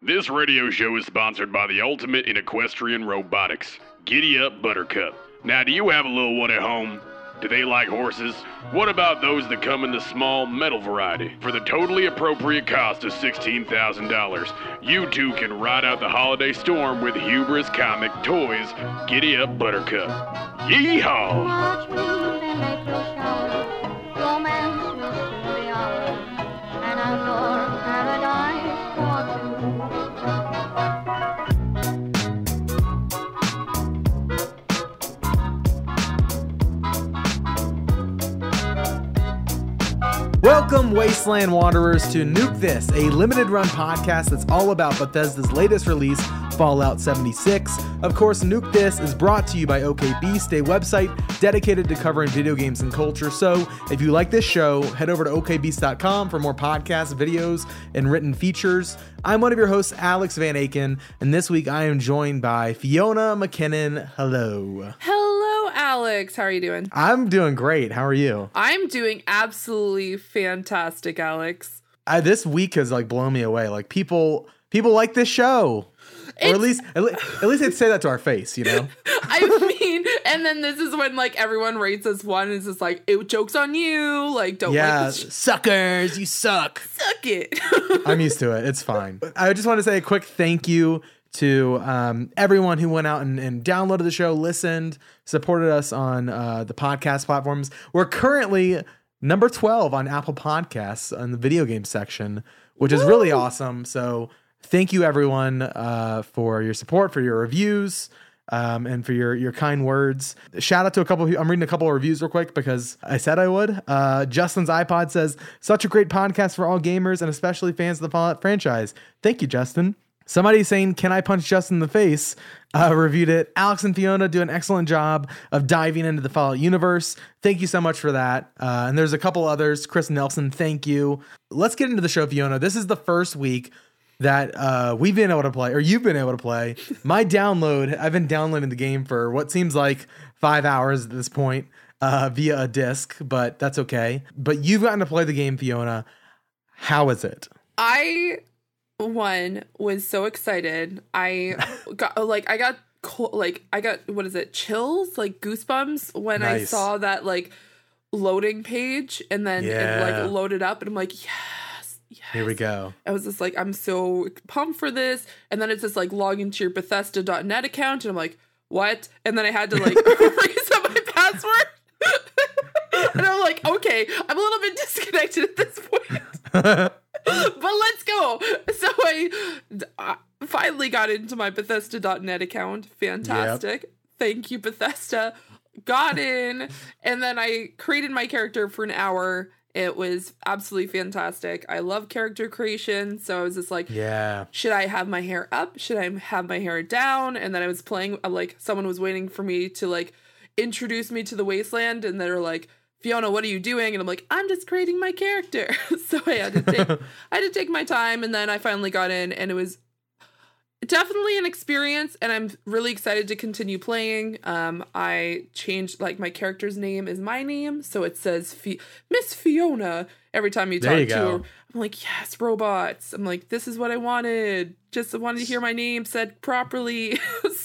This radio show is sponsored by the ultimate in equestrian robotics, Giddy Up Buttercup. Now, do you have a little one at home? Do they like horses? What about those that come in the small metal variety? For the totally appropriate cost of $16,000, you too can ride out the holiday storm with Hubris Comic Toys Giddy Up Buttercup. Yeehaw! Watch me, then make your shower. Romance will soon be ours. An outdoor paradise for two. Welcome, Wasteland Wanderers, to Nuke This, a limited-run podcast that's all about Bethesda's latest release, Fallout 76. Of course, Nuke This is brought to you by OKBeast, a website dedicated to covering video games and culture. So, if you like this show, head over to okbeast.com for more podcasts, videos, and written features. I'm one of your hosts, Alex Van Aken, and this week I am joined by Fiona McKinnon. Hello. Hello, Alex. How are you doing? I'm doing great. How are you? I'm doing absolutely fantastic, Alex. This week has blown me away. People like this show. Or at least they'd say that to our face, you know? I mean, and then this is when everyone rates us one and it's just it joke's on you. Don't suckers, you suck. Suck it. I'm used to it. It's fine. I just want to say a quick thank you to everyone who went out and downloaded the show, listened, supported us on the podcast platforms. We're currently number 12 on Apple Podcasts on the video game section, which is really awesome. So thank you, everyone, for your support, for your reviews, and for your kind words. Shout out to a couple. I'm reading a couple of reviews real quick because I said I would. Justin's iPod says, such a great podcast for all gamers and especially fans of the Fallout franchise. Thank you, Justin. Somebody saying, can I punch Justin in the face? Reviewed it. Alex and Fiona do an excellent job of diving into the Fallout universe. Thank you so much for that. And there's a couple others. Chris Nelson, thank you. Let's get into the show, Fiona. This is the first week that we've been able to play, or you've been able to play. My download, I've been downloading the game for what seems like 5 hours at this point via a disc, but that's okay. But you've gotten to play the game, Fiona. How is it? I was so excited. I got what is it, chills, goosebumps when I saw that loading page, and then it loaded up, and I'm like, yes, here we go. I was just I'm so pumped for this, and then it's just log into your Bethesda.net account, and I'm like, what? And then I had to reset my password. And I'm like, okay, I'm a little bit disconnected at this point. But let's go. So I finally got into my Bethesda.net account. Fantastic. Yep. Thank you, Bethesda. Got in. And then I created my character for an hour. It was absolutely fantastic. I love character creation. So I was just should I have my hair up? Should I have my hair down? And then I was playing, someone was waiting for me to introduce me to the Wasteland. And they're like, Fiona, what are you doing? And I'm like, I'm just creating my character. So I had to take my time, and then I finally got in, and it was definitely an experience, and I'm really excited to continue playing. I changed my character's name is my name, so it says Miss Fiona every time you talk to her. I'm like, yes, robots. I'm like, this is what I wanted. Just wanted to hear my name said properly.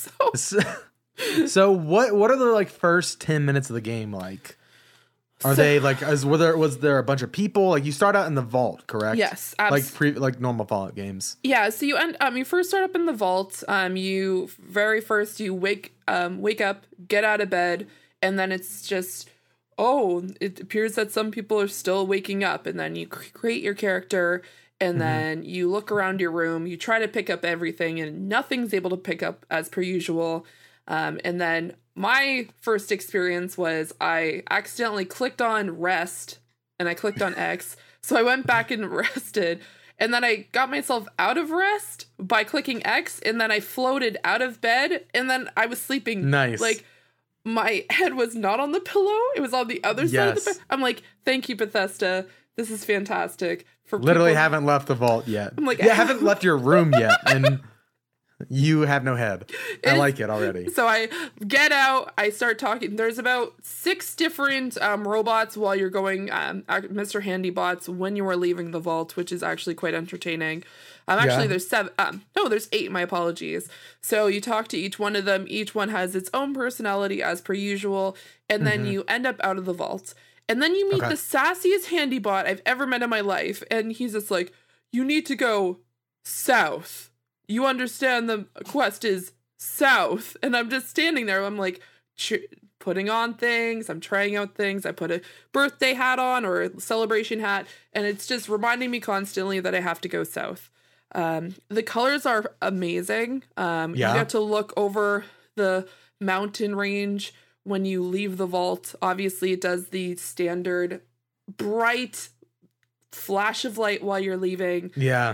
So what are the first 10 minutes of the game like? Are they was there a bunch of people? You start out in the vault, correct? Yes, like normal Fallout games. Yeah, so you first start up in the vault. You wake up, get out of bed, and then it's just it appears that some people are still waking up, and then you create your character, and then you look around your room, you try to pick up everything, and nothing's able to pick up as per usual. And then my first experience was I accidentally clicked on rest, and I clicked on X. So I went back and rested, and then I got myself out of rest by clicking X, and then I floated out of bed, and then I was sleeping. Nice. My head was not on the pillow. It was on the other side of the bed. I'm like, thank you, Bethesda. This is fantastic. Literally haven't left the vault yet. I'm like, haven't left your room yet, and you have no head. I like it already. So I get out. I start talking. There's about 6 different robots while you're going, Mr. Handybots, when you are leaving the vault, which is actually quite entertaining. Actually, Yeah. there's 7. No, there's 8. My apologies. So you talk to each one of them. Each one has its own personality as per usual. And then you end up out of the vault. And then you meet Okay. the sassiest handy bot I've ever met in my life. And he's just like, you need to go south. You understand the quest is south. And I'm just standing there. I'm like, putting on things. I'm trying out things. I put a birthday hat on or a celebration hat. And it's just reminding me constantly that I have to go south. The colors are amazing. You get to look over the mountain range when you leave the vault. Obviously, it does the standard bright flash of light while you're leaving. Yeah.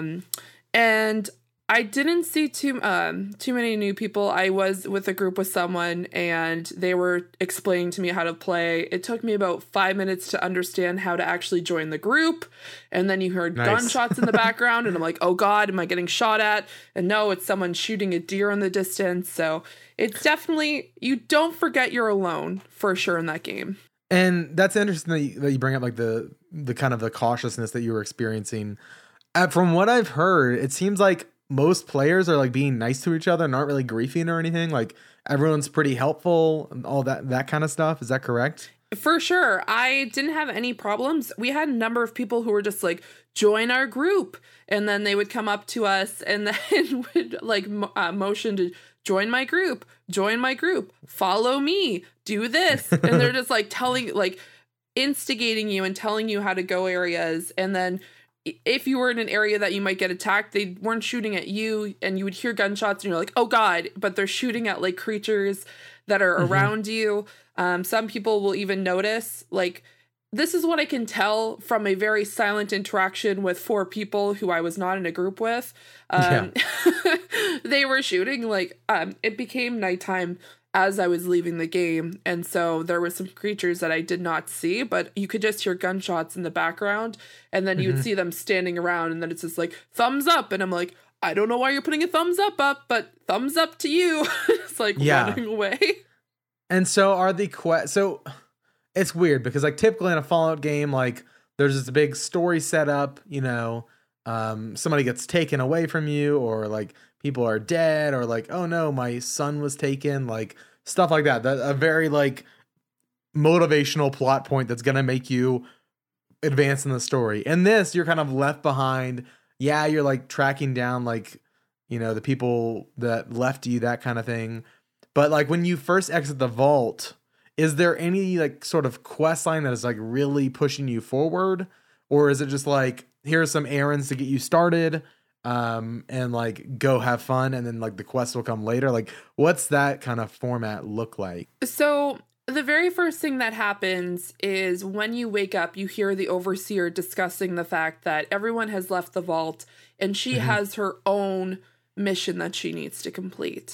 And I didn't see too many new people. I was with a group with someone and they were explaining to me how to play. It took me about 5 minutes to understand how to actually join the group. And then you heard gunshots in the background and I'm like, oh God, am I getting shot at? And no, it's someone shooting a deer in the distance. So it's definitely, you don't forget you're alone for sure in that game. And that's interesting that you bring up like the kind of the cautiousness that you were experiencing. From what I've heard, it seems like most players are like being nice to each other and aren't really griefing or anything. Like everyone's pretty helpful and all that kind of stuff. Is that correct? For sure. I didn't have any problems. We had a number of people who were just like, join our group. And then they would come up to us and then would like motion to join my group, follow me, do this. And they're just like instigating you and telling you how to go areas. And then if you were in an area that you might get attacked, they weren't shooting at you and you would hear gunshots and you're like, oh God, but they're shooting at like creatures that are around you. Some people will even notice, like, this is what I can tell from a very silent interaction with 4 people who I was not in a group with. They were shooting, like, it became nighttime as I was leaving the game. And so there were some creatures that I did not see, but you could just hear gunshots in the background. And then you would see them standing around and then it's just like, thumbs up. And I'm like, I don't know why you're putting a thumbs up, but thumbs up to you. It's like running away. And so are the so it's weird because like typically in a Fallout game, like there's this big story set up, you know, somebody gets taken away from you or like people are dead or like, oh no, my son was taken, like stuff like that. A very like motivational plot point that's going to make you advance in the story. In this, you're kind of left behind. Yeah, you're like tracking down like, you know, the people that left you, that kind of thing. But like when you first exit the vault, is there any like sort of quest line that is like really pushing you forward? Or is it just like, here's some errands to get you started and like go have fun and then like the quest will come later? Like what's that kind of format look like? So the very first thing that happens is when you wake up, you hear the overseer discussing the fact that everyone has left the vault and she has her own mission that she needs to complete.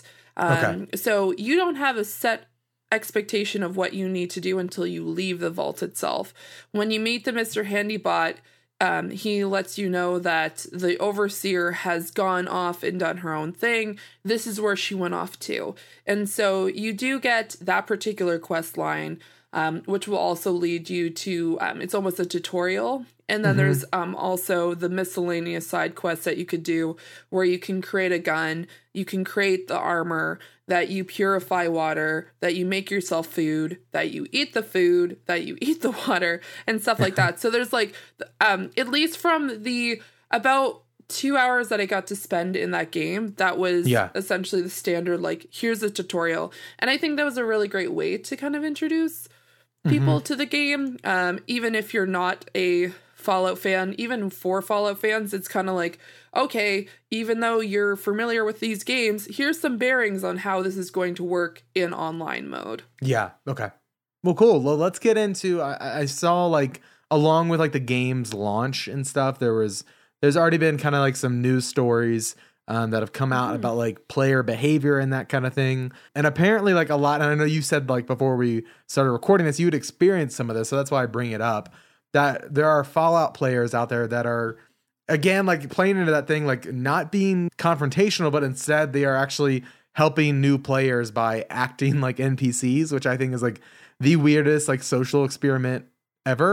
So you don't have a set expectation of what you need to do until you leave the vault itself. When you meet the Mr. Handybot, he lets you know that the overseer has gone off and done her own thing. This is where she went off to. And so you do get that particular quest line, which will also lead you to, it's almost a tutorial. And then there's also the miscellaneous side quests that you could do where you can create a gun, you can create the armor, that you purify water, that you make yourself food, that you eat the food, that you eat the water, and stuff like that. So there's like, at least from the about 2 hours that I got to spend in that game, that was essentially the standard, like, here's a tutorial. And I think that was a really great way to kind of introduce people to the game. Even if you're not a Fallout fan, even for Fallout fans, it's kind of like, okay, even though you're familiar with these games, here's some bearings on how this is going to work in online mode. Yeah. Okay. Well, cool. Well, let's get into, I saw like along with like the game's launch and stuff, there's already been kind of like some news stories that have come out about like player behavior and that kind of thing. And apparently like a lot, and I know you said like before we started recording this, you would experience some of this. So that's why I bring it up, that there are Fallout players out there that are, again, like playing into that thing, like not being confrontational, but instead they are actually helping new players by acting like NPCs, which I think is like the weirdest like social experiment ever.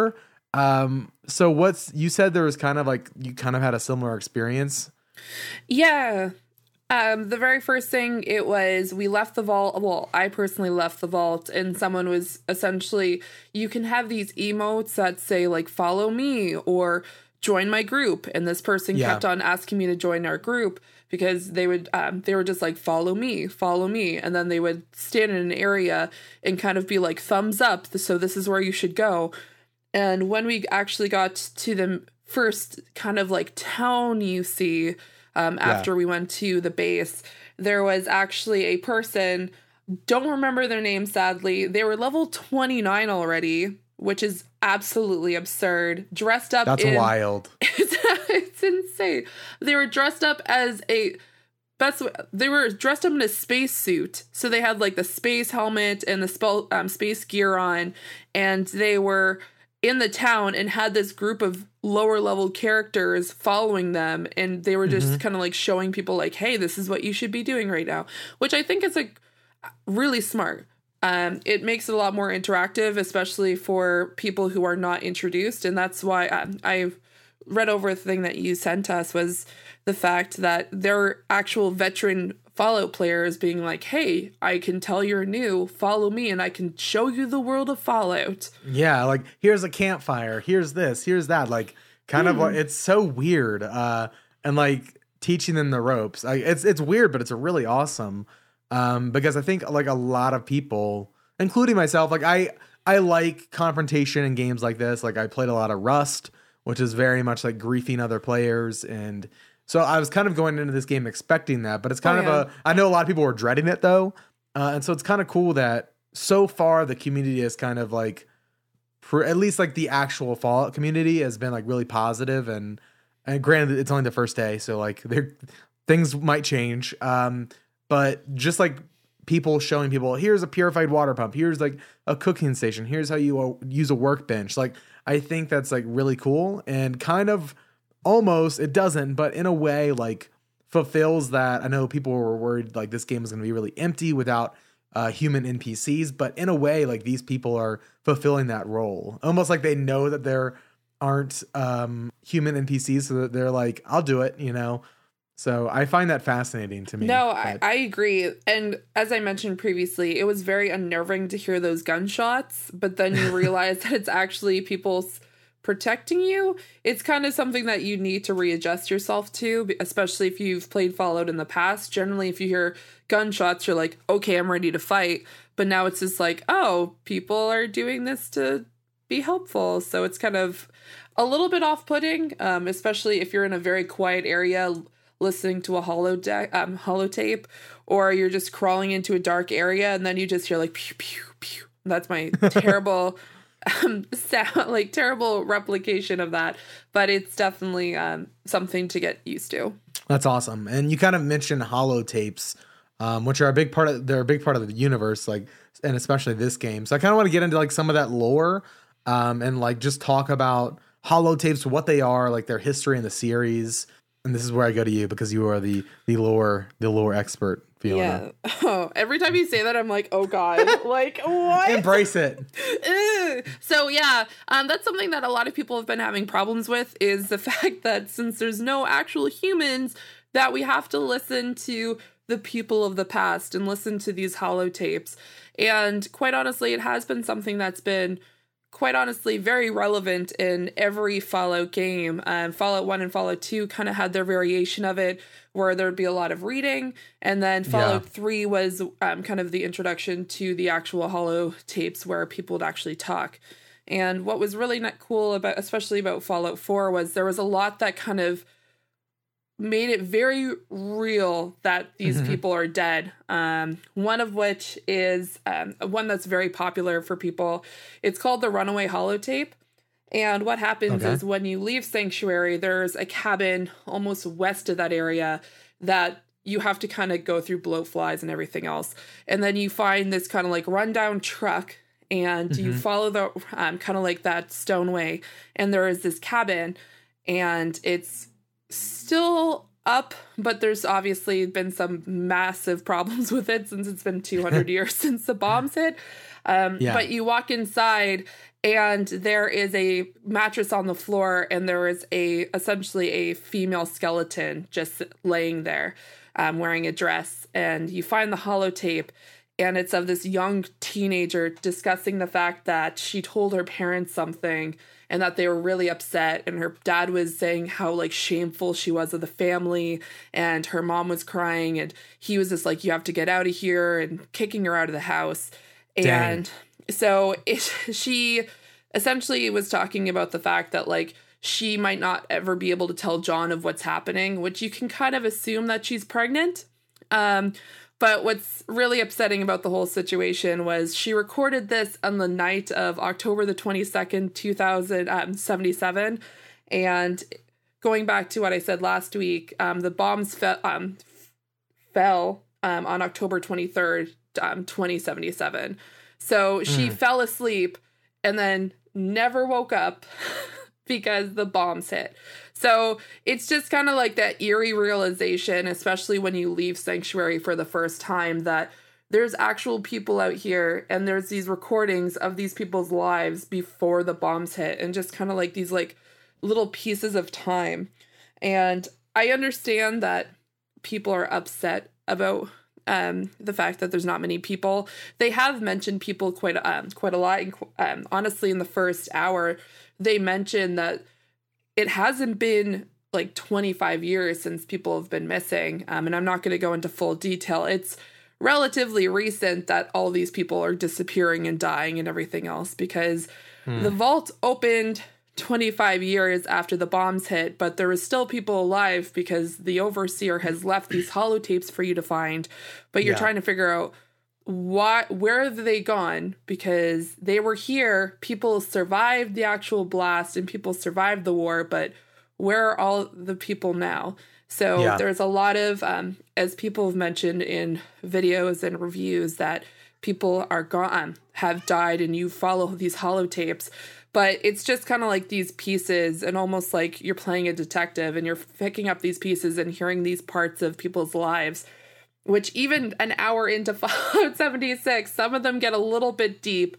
So you said there was kind of like, you kind of had a similar experience. Yeah. The very first thing it was, we left the vault. Well, I personally left the vault, and someone was essentially, you can have these emotes that say like, follow me or join my group. And this person kept on asking me to join our group because they were just like, follow me. And then they would stand in an area and kind of be like, thumbs up. So this is where you should go. And when we actually got to the first kind of like town you see, after we went to the base, there was actually a person, don't remember their name, sadly. They were level 29 already, which is absolutely absurd. Dressed up That's wild. It's insane. They were dressed up as they were dressed up in a space suit. So they had like the space helmet and the space gear on, and they were in the town and had this group of lower level characters following them, and they were just kind of like showing people like, hey, this is what you should be doing right now, which I think is like really smart. It makes it a lot more interactive, especially for people who are not introduced. And that's why I read over a thing that you sent us, was the fact that there are actual veteran Fallout players being like, hey, I can tell you're new, follow me, and I can show you the world of Fallout. Yeah, like, here's a campfire, here's this, here's that, like, kind of like, it's so weird, and like teaching them the ropes. It's weird, but it's really awesome, because I think like a lot of people, including myself, like I like confrontation in games like this. Like, I played a lot of Rust, which is very much like griefing other players, and so I was kind of going into this game expecting that, but it's kind of I know a lot of people were dreading it though. And so it's kind of cool that so far the community is kind of like, at least like the actual Fallout community has been like really positive, and granted it's only the first day, so like things might change. But just like people showing people, here's a purified water pump, here's like a cooking station, here's how you use a workbench. Like, I think that's like really cool, and kind of almost, it doesn't, but in a way like fulfills that. I know people were worried like this game is going to be really empty without human NPCs, but in a way like these people are fulfilling that role, almost like they know that there aren't human NPCs, so that they're like, I'll do it, you know. So I find that fascinating to me. No, I agree. And as I mentioned previously, it was very unnerving to hear those gunshots, but then you realize that it's actually people's protecting you. It's kind of something that you need to readjust yourself to, especially if you've played Fallout in the past. Generally, if you hear gunshots, you're like, okay, I'm ready to fight. But now it's just like, oh, people are doing this to be helpful. So it's kind of a little bit off-putting, especially if you're in a very quiet area listening to a holotape, or you're just crawling into a dark area and then you just hear like pew pew pew. That's my terrible sound, like terrible replication of that, but it's definitely something to get used to. That's awesome. And you kind of mentioned holotapes, which are a big part of the universe, like, and especially this game. So I kind of want to get into like some of that lore, and like just talk about holotapes, what they are, like their history in the series. And this is where I go to you, because you are the lore expert, Fiona. Yeah. Oh, every time you say that, I'm like, oh God, like what? Embrace it. So yeah, that's something that a lot of people have been having problems with, is the fact that since there's no actual humans, that we have to listen to the people of the past and listen to these holotapes. And quite honestly, it has been something that's been quite honestly very relevant in every Fallout game. Fallout 1 and Fallout 2 kind of had their variation of it, where there'd be a lot of reading, and then Fallout 3 was kind of the introduction to the actual holotapes where people would actually talk. And what was really not cool about, especially about Fallout 4, was there was a lot that kind of made it very real that these people are dead. One of which is one that's very popular for people. It's called the Runaway Holotape. And what happens is when you leave Sanctuary, there's a cabin almost west of that area that you have to kind of go through bloatflies and everything else. And then you find this kind of like rundown truck, and you follow the kind of like that stoneway, and there is this cabin, and it's still up, but there's obviously been some massive problems with it since it's been 200 years since the bombs hit. But you walk inside, And there is a mattress on the floor, and there is essentially a female skeleton just laying there, wearing a dress. And you find the holotape, and it's of this young teenager discussing the fact that she told her parents something and that they were really upset. And her dad was saying how like shameful she was of the family, and her mom was crying, and he was just like, you have to get out of here, and kicking her out of the house. Dang. And so she essentially was talking about the fact that like she might not ever be able to tell John of what's happening, which you can kind of assume that she's pregnant. But what's really upsetting about the whole situation was she recorded this on the night of October the 22nd, 2077. And going back to what I said last week, the bombs fell on October 23rd, 2077. So she fell asleep and then never woke up because the bombs hit. So it's just kind of like that eerie realization, especially when you leave Sanctuary for the first time, that there's actual people out here and there's these recordings of these people's lives before the bombs hit, and just kind of like these like little pieces of time. And I understand that people are upset about the fact that there's not many people. They have mentioned people quite a lot. And, honestly, in the first hour, they mentioned that it hasn't been like 25 years since people have been missing. And I'm not going to go into full detail. It's relatively recent that all these people are disappearing and dying and everything else, because the vault opened 25 years after the bombs hit, but there was still people alive because the overseer has left these holotapes for you to find, but you're trying to figure out where have they gone, because they were here, people survived the actual blast and people survived the war, but where are all the people now? So there's a lot of, as people have mentioned in videos and reviews, that people are gone, have died, and you follow these holotapes. But it's just kind of like these pieces, and almost like you're playing a detective and you're picking up these pieces and hearing these parts of people's lives, which even an hour into Fallout 76, some of them get a little bit deep.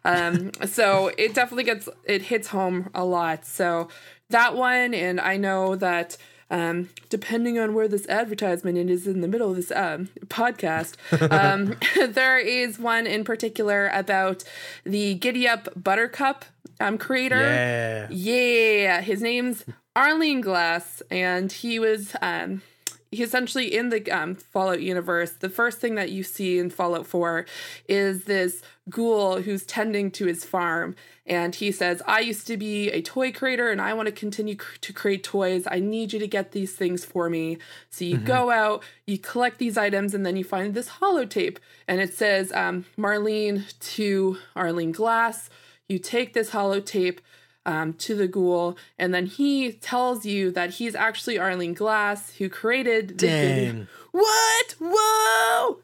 So it definitely hits home a lot. So that one, and I know that depending on where this advertisement is in the middle of this podcast, there is one in particular about the Giddy Up Buttercup creator. Yeah. His name's Arlene Glass, and he was he essentially in the Fallout universe. The first thing that you see in Fallout 4 is this ghoul who's tending to his farm, and he says, I used to be a toy creator and I want to continue to create toys. I need you to get these things for me. So you go out, you collect these items, and then you find this holotape, and it says Marlene to Arlene Glass. You take this holotape to the ghoul, and then he tells you that he's actually Arlene Glass, who created the Dang. What? Whoa!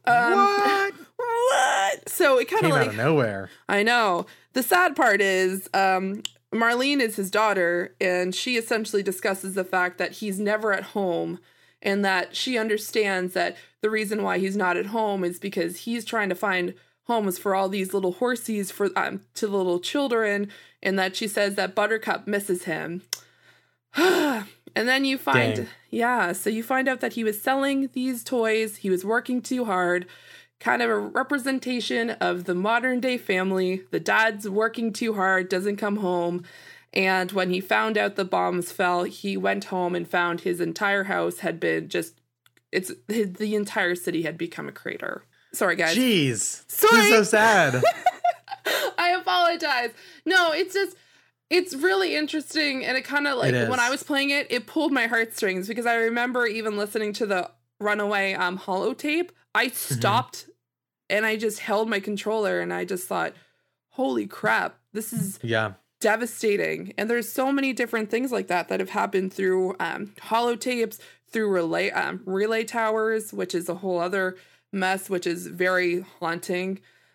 What? So it kind of Came like out of nowhere. I know. The sad part is Marlene is his daughter, and she essentially discusses the fact that he's never at home, and that she understands that the reason why he's not at home is because he's trying to find homes for all these little horsies for to the little children, and that she says that Buttercup misses him. And then you find, so you find out that he was selling these toys, he was working too hard, kind of a representation of the modern day family. The dad's working too hard, doesn't come home, and when he found out the bombs fell, he went home and found his entire house had been the entire city had become a crater. Sorry, guys. Jeez. Sorry. This is so sad. I apologize. No, it's really interesting, and it kind of like when I was playing it, it pulled my heartstrings, because I remember even listening to the Runaway holotape, I stopped and I just held my controller and I just thought, holy crap, this is devastating. And there's so many different things like that have happened through holotapes, through relay towers, which is a whole other mess, which is very haunting.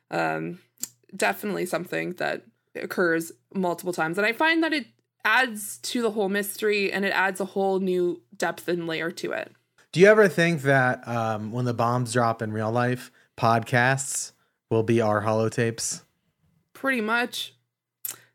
Definitely something that occurs multiple times, and I find that it adds to the whole mystery, and it adds a whole new depth and layer to it. Do you ever think that when the bombs drop in real life, podcasts will be our holotapes? Pretty much.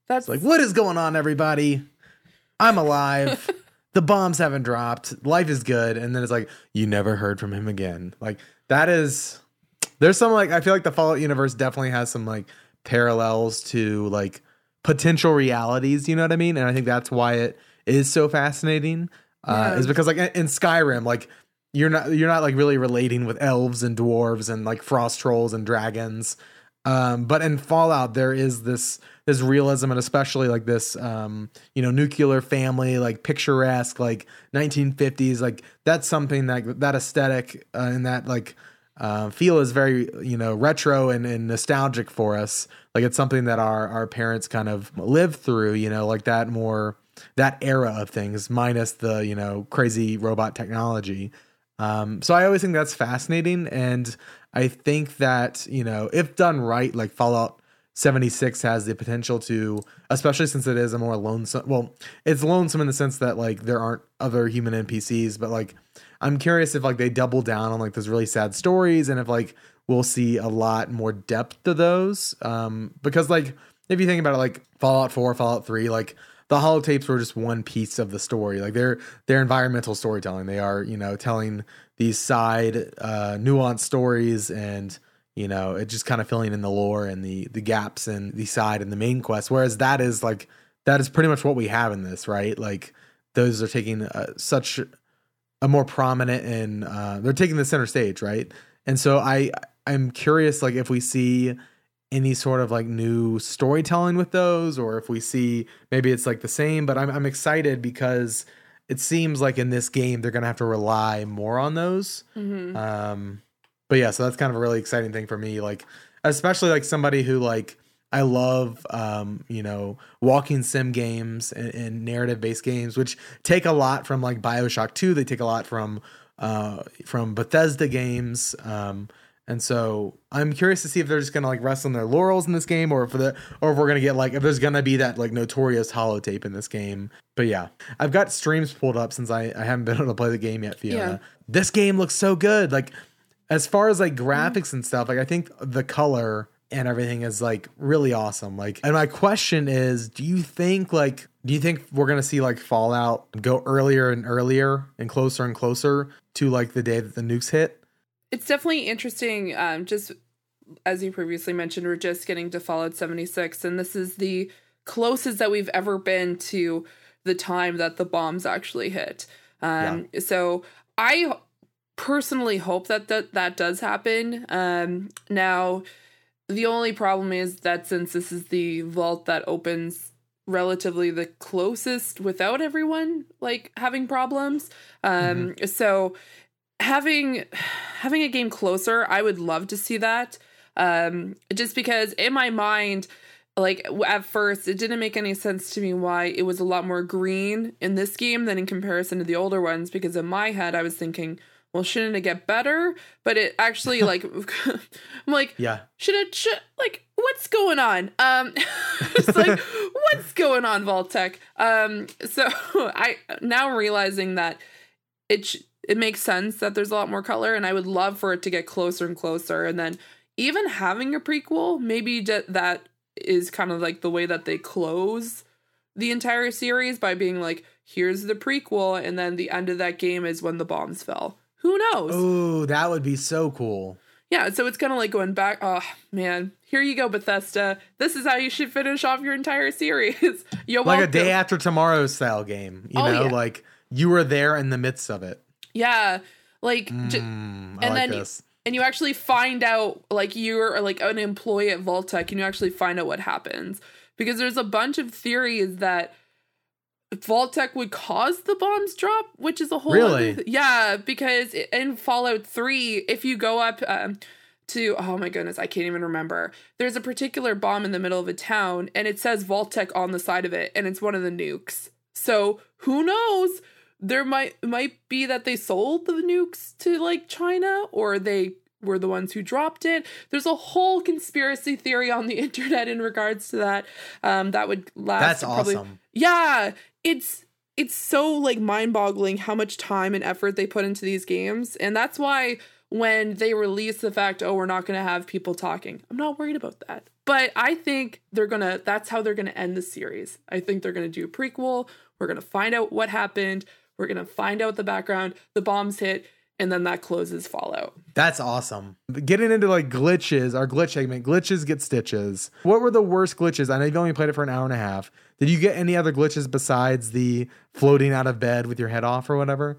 That's It's like, what is going on, everybody? I'm alive. The bombs haven't dropped. Life is good. And then it's like, you never heard from him again. Like, that is, there's some, like, I feel like the Fallout universe definitely has some, like, parallels to, like, potential realities, you know what I mean? And I think that's why it is so fascinating. Is because, like, in Skyrim, like, you're not like really relating with elves and dwarves and like frost trolls and dragons. But in Fallout, there is this realism, and especially like this, nuclear family, like picturesque, like 1950s, like that's something that aesthetic and that like feel is very, retro and nostalgic for us. Like it's something that our parents kind of lived through, like that era of things, minus the, crazy robot technology. So I always think that's fascinating. And I think that, if done right, like Fallout 76 has the potential to, especially since it is a more lonesome, well, it's lonesome in the sense that like there aren't other human NPCs, but like, I'm curious if like they double down on like those really sad stories and if like we'll see a lot more depth to those. Because like, if you think about it, like Fallout 4, Fallout 3, like the holotapes were just one piece of the story. Like they're environmental storytelling. They are, telling these side nuanced stories and, it just kind of filling in the lore and the gaps in the side and the main quest. Whereas that is pretty much what we have in this, right? Like those are taking such a more prominent and they're taking the center stage, right? And so I'm curious, like if we see any sort of like new storytelling with those, or if we see maybe it's like the same, but I'm excited because it seems like in this game they're gonna have to rely more on those. Mm-hmm. But yeah, so that's kind of a really exciting thing for me, like especially like somebody who like I love walking sim games and narrative based games, which take a lot from like BioShock 2. They take a lot from Bethesda games. And so I'm curious to see if they're just gonna like rest on their laurels in this game, or if we're gonna get like if there's gonna be that like notorious holotape in this game. But yeah, I've got streams pulled up since I haven't been able to play the game yet, Fiona. Yeah. This game looks so good. Like as far as like graphics and stuff, like I think the color and everything is like really awesome. Like, and my question is, do you think we're gonna see like Fallout go earlier and earlier and closer to like the day that the nukes hit? It's definitely interesting. Just as you previously mentioned, we're just getting to Fallout 76, and this is the closest that we've ever been to the time that the bombs actually hit. So I personally hope that does happen. Now, the only problem is that since this is the vault that opens relatively the closest without everyone like having problems, so having a game closer, I would love to see that. Just because in my mind, like at first, it didn't make any sense to me why it was a lot more green in this game than in comparison to the older ones. Because in my head, I was thinking, well, shouldn't it get better? But it actually like, I'm like, yeah, should like, what's going on? It's like, what's going on, Vault-Tec? So I now realizing that it makes sense that there's a lot more color, and I would love for it to get closer and closer. And then even having a prequel, maybe that is kind of like the way that they close the entire series by being like, here's the prequel, and then the end of that game is when the bombs fell. Who knows? Oh, that would be so cool. Yeah, so it's kind of like going back. Oh, man. Here you go, Bethesda. This is how you should finish off your entire series. You're like welcome. A Day After Tomorrow style game. Like you were there in the midst of it. Yeah. Like, this. And you actually find out, like, you're like an employee at Vault-Tec, and you actually find out what happens. Because there's a bunch of theories that Vault-Tec would cause the bombs drop, which is a whole really? Yeah, because in Fallout 3, if you go up to, oh my goodness, I can't even remember. There's a particular bomb in the middle of a town, and it says Vault-Tec on the side of it, and it's one of the nukes. So who knows? There might be that they sold the nukes to like China, or they were the ones who dropped it. There's a whole conspiracy theory on the internet in regards to that. That would last. That's awesome. Yeah, it's so like mind-boggling how much time and effort they put into these games, and that's why when they release the fact, oh, we're not going to have people talking, I'm not worried about that. But I think that's how they're gonna end the series. I think they're gonna do a prequel. We're gonna find out what happened. We're gonna find out the background. The bombs hit, and then that closes Fallout. That's awesome. Getting into like glitches, our glitch segment, glitches get stitches. What were the worst glitches? I know you've only played it for an hour and a half. Did you get any other glitches besides the floating out of bed with your head off or whatever?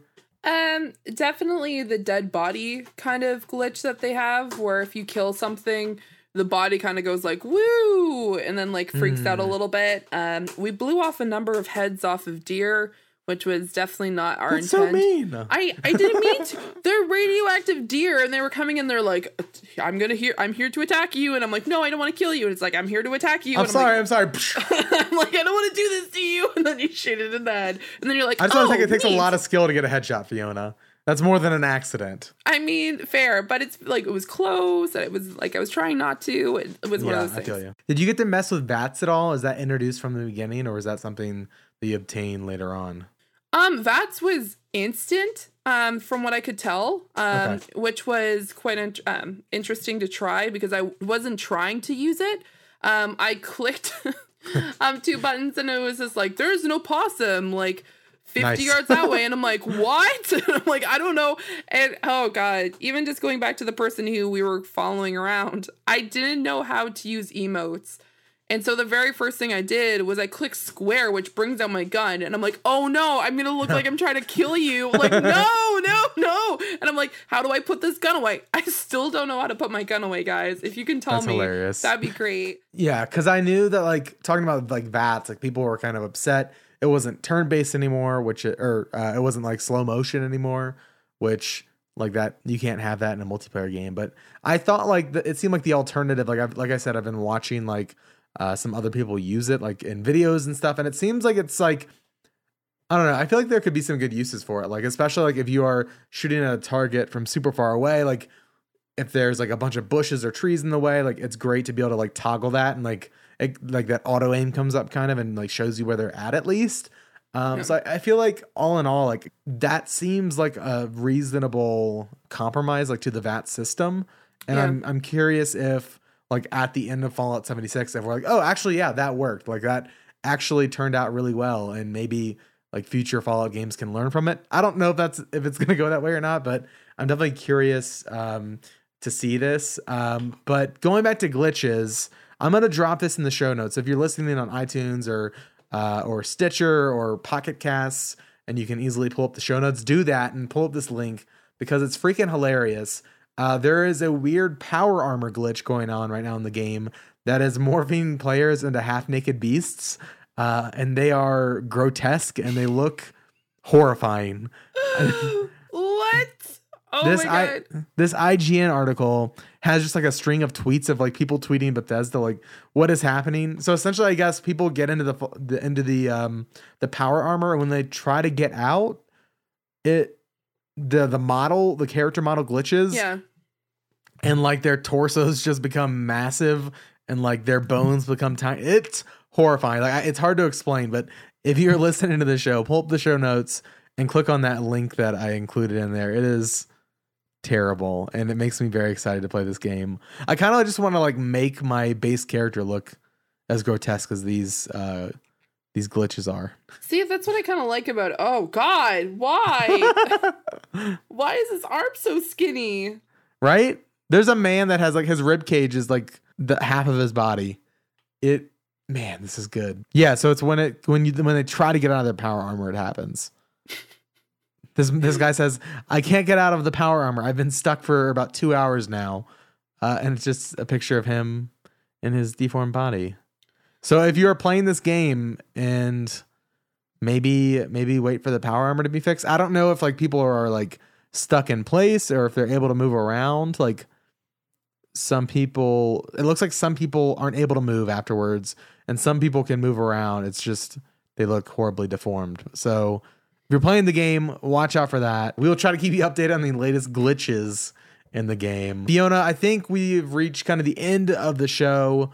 Definitely the dead body kind of glitch that they have, where if you kill something, the body kind of goes like woo, and then like freaks out a little bit. We blew off a number of heads off of deer, which was definitely not our That's intent. so mean. I didn't mean to. They're radioactive deer, and they were coming in. They're like, I'm here to attack you, and I'm like, no, I don't want to kill you. And it's like, I'm here to attack you. I'm and sorry. I'm I'm sorry. like, I don't want to do this to you. And then you shoot it in the head, and then you're like, I just want to think it takes neat. a lot of skill to get a headshot, Fiona. That's more than an accident. I mean, fair, but it's like it was close, and it was like I was trying not to. It was one of those things. I feel you. Did you get to mess with VATS at all? Is that introduced from the beginning, or is that something that you obtain later on? VATS was instant, from what I could tell, which was quite interesting to try because I wasn't trying to use it. I clicked 2 buttons and it was just like, there's no possum, like 50 yards that way. And I'm like, what? And I'm like, I don't know. And oh God, even just going back to the person who we were following around, I didn't know how to use emotes. And so the very first thing I did was I clicked square, which brings out my gun. And I'm like, oh no, I'm going to look like I'm trying to kill you. Like, no. And I'm like, how do I put this gun away? I still don't know how to put my gun away, guys. If you can tell me, hilarious. That'd be great. Yeah, because I knew that, like, talking about like VATS, like people were kind of upset. It wasn't turn-based anymore, it wasn't like slow motion anymore, which like that you can't have that in a multiplayer game. But I thought like it seemed like the alternative. Like I said, I've been watching like some other people use it like in videos and stuff, and it seems like it's like, I don't know, I feel like there could be some good uses for it, like especially like if you are shooting at a target from super far away, like if there's like a bunch of bushes or trees in the way, like it's great to be able to like toggle that and like that auto aim comes up kind of and like shows you where they're at least. So I feel like all in all, like that seems like a reasonable compromise like to the VAT system, and I'm curious if like at the end of Fallout 76, if we're like, oh, actually, yeah, that worked. Like that actually turned out really well. And maybe like future Fallout games can learn from it. I don't know if it's going to go that way or not, but I'm definitely curious to see this. But going back to glitches, I'm going to drop this in the show notes. If you're listening on iTunes or Stitcher or Pocket Casts, and you can easily pull up the show notes, do that and pull up this link because it's freaking hilarious. There is a weird power armor glitch going on right now in the game that is morphing players into half-naked beasts, and they are grotesque and they look horrifying. What? Oh my God. This IGN article has just like a string of tweets of like people tweeting Bethesda like what is happening. So essentially, I guess people get into the power armor, and when they try to get out, the character model glitches. Yeah. And like their torsos just become massive and like their bones become tiny. It's horrifying. Like it's hard to explain, but if you're listening to the show, pull up the show notes and click on that link that I included in there. It is terrible, and it makes me very excited to play this game. I kind of just want to like make my base character look as grotesque as these glitches are. See, that's what I kind of like about it. Oh God, why? Why is his arm so skinny? Right? There's a man that has like his rib cage is like the half of his body. Man, this is good. Yeah, so it's when they try to get out of their power armor, it happens. This guy says, I can't get out of the power armor. I've been stuck for about 2 hours now. And it's just a picture of him in his deformed body. So if you're playing this game and maybe wait for the power armor to be fixed. I don't know if like people are like stuck in place or if they're able to move around. Like some people, it looks like some people aren't able to move afterwards, and some people can move around. It's just they look horribly deformed. So if you're playing the game, watch out for that. We will try to keep you updated on the latest glitches in the game. Fiona, I think we've reached kind of the end of the show.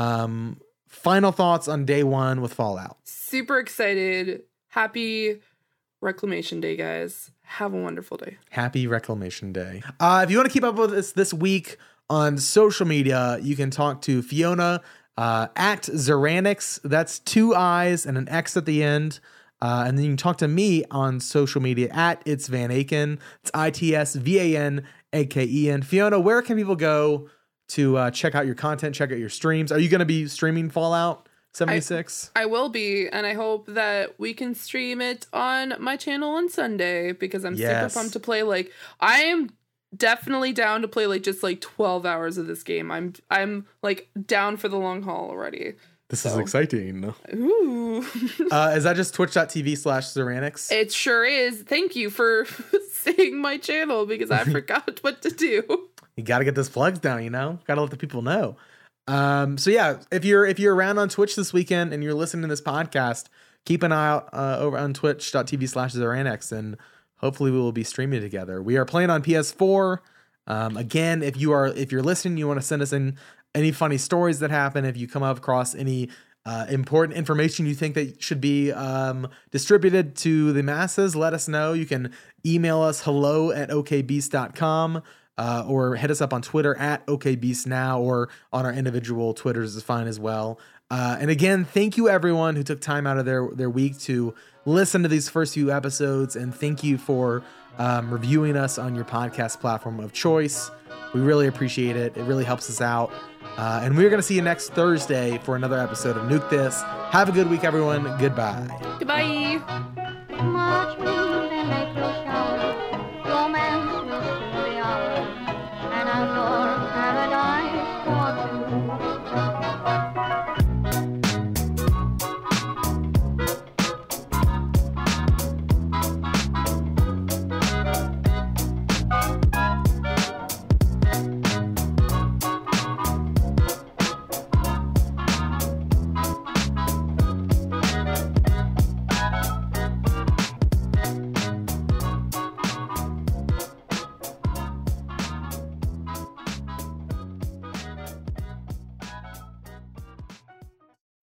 Final thoughts on day one with Fallout. Super excited. Happy Reclamation Day, guys. Have a wonderful day. Happy Reclamation Day. If you want to keep up with us this week On social media, you can talk to Fiona at Zeranix. That's 2 I's and an X at the end. And then you can talk to me on social media at It's Van Aken. It's ITSVANAKEN. Fiona, where can people go to check out your content, check out your streams? Are you going to be streaming Fallout 76? I will be, and I hope that we can stream it on my channel on Sunday because I'm super pumped to play. Like, I am definitely down to play like just like 12 hours of this game. I'm like down for the long haul already. This is exciting. Ooh. Is that just twitch.tv/Zeranix? It sure is. Thank you for saying my channel because I forgot what to do. You got to get those plugs down, got to let the people know. So yeah, if you're around on Twitch this weekend and you're listening to this podcast, keep an eye out over on twitch.tv/Zeranix, and hopefully we will be streaming together. We are playing on PS4. Again, if you're listening, you want to send us in any funny stories that happen. If you come across any important information you think that should be distributed to the masses, let us know. You can email us hello@okbeast.com or hit us up on Twitter at okbeastnow, or on our individual Twitters is fine as well. And again, thank you everyone who took time out of their week to listen to these first few episodes, and thank you for reviewing us on your podcast platform of choice. We really appreciate it. It really helps us out. And we're going to see you next Thursday for another episode of Nuke This. Have a good week, everyone. Goodbye. Goodbye. Much